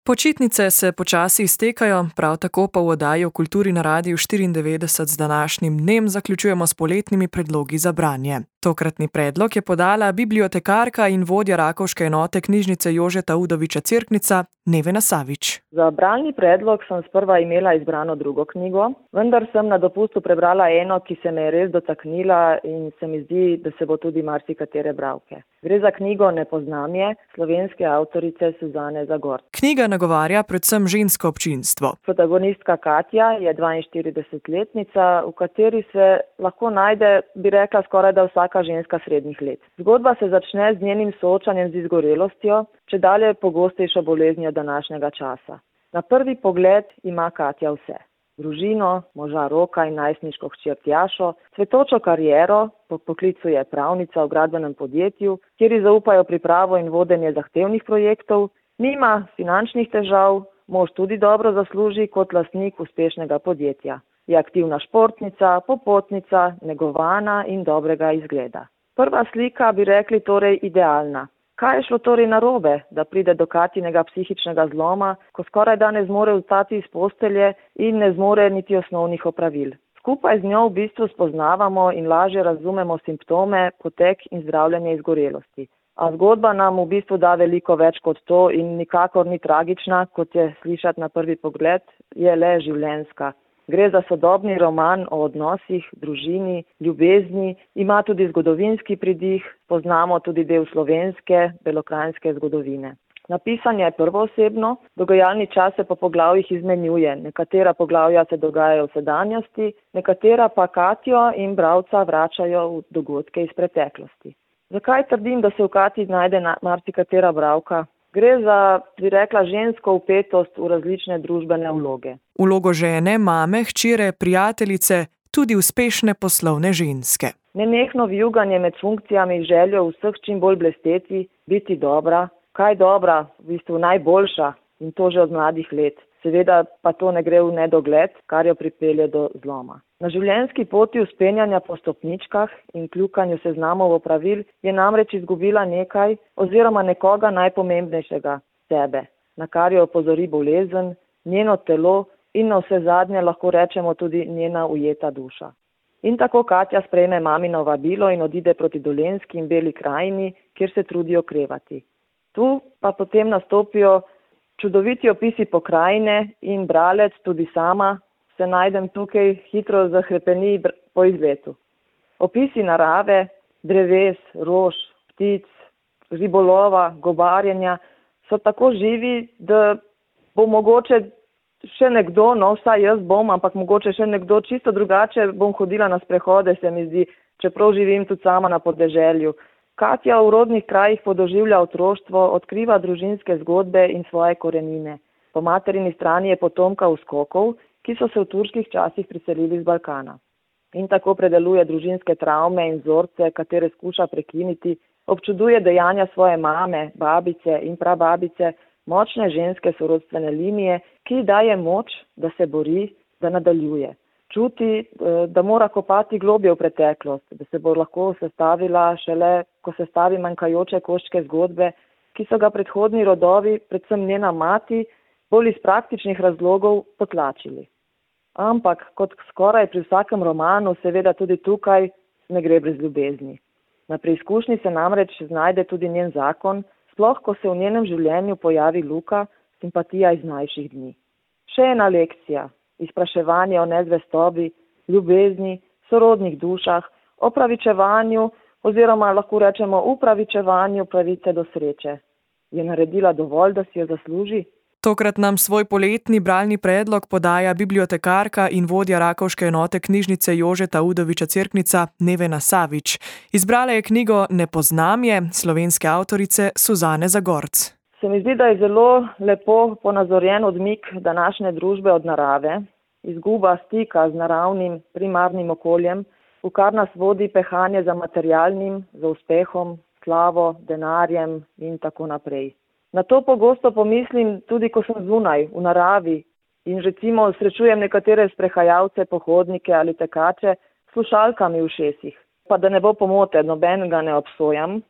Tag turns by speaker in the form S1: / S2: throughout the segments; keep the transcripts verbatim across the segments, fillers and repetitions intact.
S1: Počitnice se počasi iztekajo, prav tako pa v oddaji o kulturi na Radiu štiriindevetdeset z današnjim dnem zaključujemo s poletnimi predlogi za branje. Tokratni predlog je podala bibliotekarka in vodja rakovške enote knjižnice Jožeta Udoviča Cerknica Nevena Savič.
S2: Za bralni predlog sem sprva imela izbrano drugo knjigo, vendar sem na dopustu prebrala eno, ki se me je res dotaknila in se mi zdi, da se bo tudi marsikatere bralke. Gre za knjigo Nepoznamje slovenske avtorice Suzane Zagorc.
S1: Knjiga nagovarja predvsem žensko občinstvo.
S2: Protagonistka Katja je dvainštiridesetletnica, v kateri se lahko najde, bi rekla, skoraj da vsaka ženska srednjih let. Zgodba se začne z njenim soočanjem z izgorelostjo, čedalje pogostejšo boleznijo današnjega časa. Na prvi pogled ima Katja vse. Družino, moža Roka in najstniško hčer Tjašo, cvetočo kariero, po poklicu je pravnica v gradbenem podjetju, kjer zaupajo pripravo in vodenje zahtevnih projektov, nima finančnih težav, mož tudi dobro zasluži kot lastnik uspešnega podjetja. Je aktivna športnica, popotnica, negovana in dobrega izgleda. Prva slika bi rekli torej idealna. Kaj je šlo torej narobe, da pride do Katinega psihičnega zloma, ko skoraj da ne zmore vstati iz postelje in ne zmore niti osnovnih opravil? Skupaj z njo v bistvu spoznavamo in lažje razumemo simptome, potek in zdravljenje izgorelosti. A zgodba nam v bistvu da veliko več kot to in nikakor ni tragična, kot je slišati na prvi pogled, je le življenjska. Gre za sodobni roman o odnosih, družini, ljubezni, ima tudi zgodovinski pridih, poznamo tudi del slovenske, belokranjske zgodovine. Napisan je prvoosebno, dogajalni čas se po poglavjih izmenjuje, nekatera poglavja se dogajajo v sedanjosti, nekatera pa Katjo in bralca vračajo v dogodke iz preteklosti. Zakaj trdim, da se v Katji najde marsikatera bralka? Gre za, bi rekla, žensko vpetost v različne družbene vloge.
S1: Vlogo žene, mame, hčere, prijateljice, tudi uspešne poslovne ženske.
S2: Nenehno vijuganje med funkcijami, željo vseh čim bolj blesteti, biti dobra. Kaj dobra, v bistvu najboljša in to že od mladih let. Seveda pa to ne gre v nedogled, kar jo pripelje do zloma. Na življenjski poti vzpenjanja po stopničkah in kljukanju seznamov opravil je namreč izgubila nekaj oziroma nekoga najpomembnejšega, sebe, na kar jo opozori bolezen, njeno telo in na vse zadnje lahko rečemo tudi njena ujeta duša. In tako Katja sprejme mamino vabilo in odide proti Dolenjski in Beli krajini, kjer se trudi okrevati. Tu pa potem nastopijo čudoviti opisi pokrajine in bralec, tudi sama, se najdem tukaj, hitro zahrepeni po izletu. Opisi narave, dreves, rož, ptic, ribolova, gobarjenja so tako živi, da bo mogoče še nekdo, no vsaj jaz bom, ampak mogoče še nekdo čisto drugače bom hodila na sprehode, se mi zdi, čeprav živim tudi sama na podeželju. Katja v rodnih krajih podoživlja otroštvo, odkriva družinske zgodbe in svoje korenine. Po materini strani je potomka uskokov, ki so se v turških časih priselili z Balkana. In tako predeluje družinske travme in vzorce, katere skuša prekiniti, občuduje dejanja svoje mame, babice in prababice, močne ženske sorodstvene linije, ki daje moč, da se bori, da nadaljuje. Čuti, da mora kopati globje v preteklost, da se bo lahko sestavila šele, ko sestavi manjkajoče koščke zgodbe, ki so ga predhodni rodovi, predvsem njena mati, bolj iz praktičnih razlogov potlačili. Ampak, kot skoraj pri vsakem romanu, seveda tudi tukaj ne gre brez ljubezni. Na preizkušnji se namreč znajde tudi njen zakon, sploh ko se v njenem življenju pojavi Luka, simpatija iz mlajših dni. Še ena lekcija, izpraševanje o nezvestobi, ljubezni, sorodnih dušah, opravičevanju oziroma lahko rečemo upravičevanju pravice do sreče. Je naredila dovolj, da si jo zasluži?
S1: Tokrat nam svoj poletni bralni predlog podaja bibliotekarka in vodja rakovške enote knjižnice Jožeta Udoviča Cerknica Nevena Savič. Izbrala je knjigo Nepoznamje slovenske avtorice Suzane Zagorc.
S2: Se mi zdi, da je zelo lepo ponazorjen odmik današnje družbe od narave, izguba stika z naravnim primarnim okoljem, v kar nas vodi pehanje za materialnim, za uspehom, slavo, denarjem in tako naprej. Na to pogosto pomislim tudi, ko sem zunaj, v naravi in recimo srečujem nekatere sprehajalce, pohodnike ali tekače s slušalkami v ušesih. Pa da ne bo pomote, nobenega ne obsojam.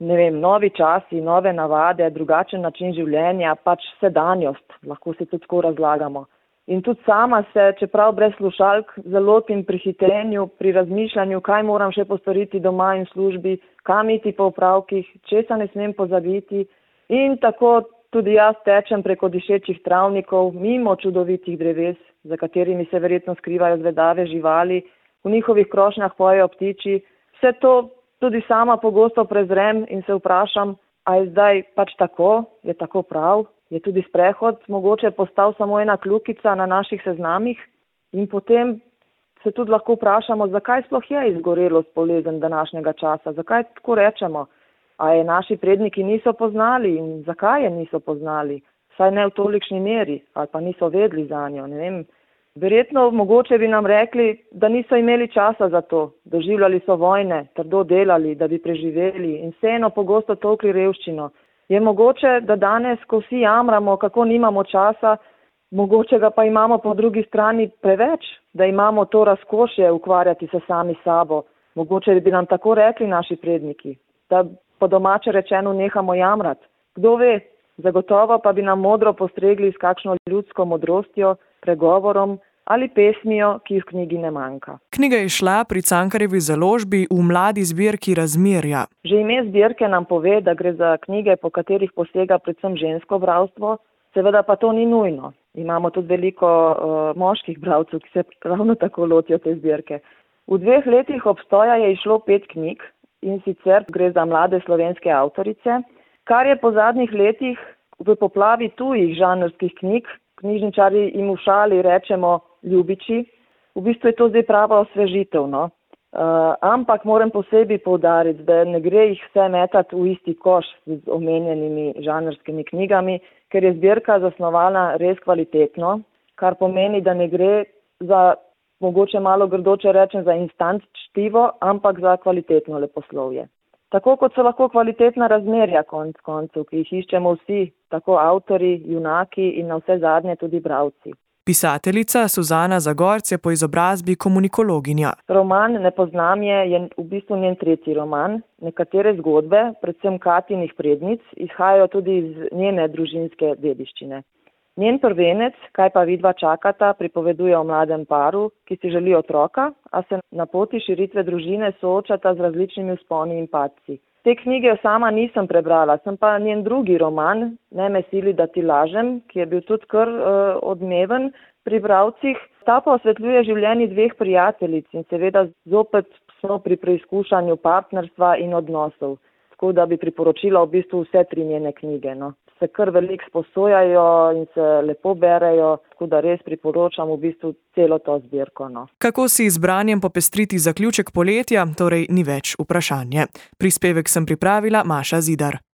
S2: ne vem, novi časi, nove navade, drugačen način življenja, pač sedanjost, lahko si tudi tako razlagamo. In tudi sama se, čeprav brez slušalk, zalotim pri hitenju, pri razmišljanju, kaj moram še postoriti doma in v službi, kam iti po opravkih, česa ne smem pozabiti. In tako tudi jaz tečem preko dišečih travnikov, mimo čudovitih dreves, za katerimi se verjetno skrivajo zvedave živali, v njihovih krošnjah pojejo ptiči. Vse to tudi sama pogosto prezrem in se vprašam, a je zdaj pač tako, je tako prav, je tudi sprehod mogoče postal samo ena kljukica na naših seznamih in potem se tudi lahko vprašamo, zakaj sploh je izgorelost bolezen današnjega časa, zakaj tako rečemo, a je naši predniki niso poznali in zakaj je niso poznali, saj ne v tolikšni meri ali pa niso vedli za njo, ne vem. Verjetno mogoče bi nam rekli, da niso imeli časa za to, doživljali so vojne, trdo delali, da bi preživeli in vseeno pogosto tolkli revščino. Je mogoče, da danes, ko vsi jamramo, kako nimamo časa, mogoče ga pa imamo po drugi strani preveč, da imamo to razkošje ukvarjati se sami sabo. Mogoče bi nam tako rekli naši predniki, da po domače rečeno nehamo jamrati. Kdo ve, zagotovo pa bi nam modro postregli s kakšno ljudsko modrostjo, pregovorom ali pesmijo, ki v knjigi ne manjka.
S1: Knjiga je šla pri Cankarjevi založbi v mladi zbirki Razmerja.
S2: Že ime zbirke nam pove, da gre za knjige, po katerih posega predvsem žensko bralstvo, seveda pa to ni nujno. Imamo tudi veliko uh, moških bralcev, ki se ravno tako lotijo te zbirke. V dveh letih obstoja je išlo pet knjig in sicer gre za mlade slovenske avtorice, kar je po zadnjih letih v poplavi tujih žanrskih knjig, knjižničarji jim v šali rečemo ljubiči. V bistvu je to zdaj prava osvežitev, no. Uh, ampak moram posebej poudariti, da ne gre jih vse metati v isti koš z omenjenimi žanrskimi knjigami, ker je zbirka zasnovana res kvalitetno, kar pomeni, da ne gre za, mogoče malo grdoče rečem, za instant čtivo, ampak za kvalitetno leposlovje. Tako kot so lahko kvalitetna razmerja konc koncev, ki jih iščemo vsi, tako avtori, junaki in na vse zadnje tudi bralci.
S1: Pisateljica Suzana Zagorc je po izobrazbi komunikologinja.
S2: Roman Ne poznam je, je v bistvu njen tretji roman. Nekatere zgodbe, predvsem Katinih prednic, izhajajo tudi iz njene družinske dediščine. Njen prvenec, Kaj pa vidva čakata, pripoveduje o mladem paru, ki si želi otroka, a se na poti širitve družine soočata z različnimi vzponi in padci. Te knjige sama nisem prebrala, sem pa njen drugi roman, Ne me sili, da ti lažem, ki je bil tudi kar uh, odmeven pri bralcih. Ta pa osvetljuje življenje dveh prijateljic in seveda zopet smo pri preizkušanju partnerstva in odnosov. Tako da bi priporočila v bistvu vse tri njene knjige, no. Se kar veliko sposojajo in se lepo berejo, tako da res priporočam v bistvu celo to zbirko. No.
S1: Kako si izbranjem popestriti zaključek poletja, torej ni več vprašanje. Prispevek sem pripravila Maša Zidar.